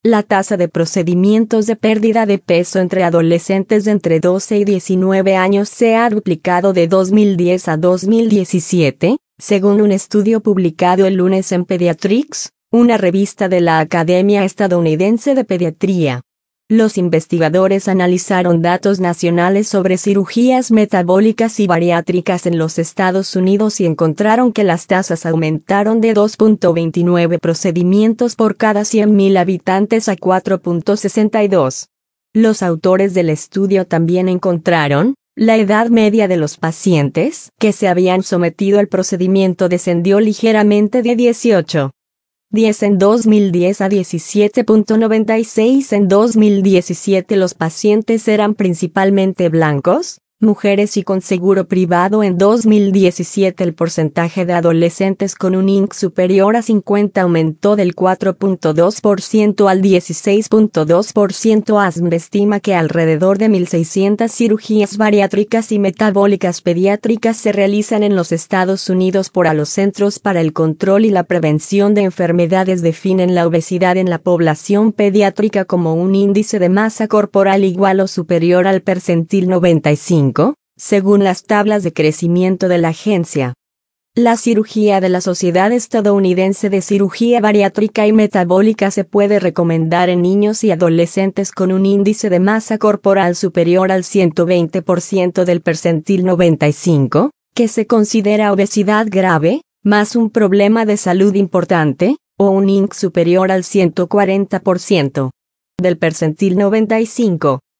La tasa de procedimientos de pérdida de peso entre adolescentes de entre 12 y 19 años se ha duplicado de 2010 a 2017, según un estudio publicado el lunes en Pediatrics, una revista de la Academia Estadounidense de Pediatría. Los investigadores analizaron datos nacionales sobre cirugías metabólicas y bariátricas en los Estados Unidos y encontraron que las tasas aumentaron de 2.29 procedimientos por cada 100.000 habitantes a 4.62. Los autores del estudio también encontraron, la edad media de los pacientes que se habían sometido al procedimiento descendió ligeramente de 18.10 en 2010 a 17.96 en 2017. Los pacientes eran principalmente blancos, mujeres y con seguro privado. En 2017 el porcentaje de adolescentes con un INC superior a 50 aumentó del 4.2% al 16.2%. ASME estima que alrededor de 1.600 cirugías bariátricas y metabólicas pediátricas se realizan en los Estados Unidos por los Centros para el Control y la Prevención de Enfermedades. Definen la obesidad en la población pediátrica como un índice de masa corporal igual o superior al percentil 95. Según las tablas de crecimiento de la agencia. La cirugía de la Sociedad Estadounidense de Cirugía Bariátrica y Metabólica se puede recomendar en niños y adolescentes con un índice de masa corporal superior al 120% del percentil 95, que se considera obesidad grave, más un problema de salud importante, o un INC superior al 140% del percentil 95.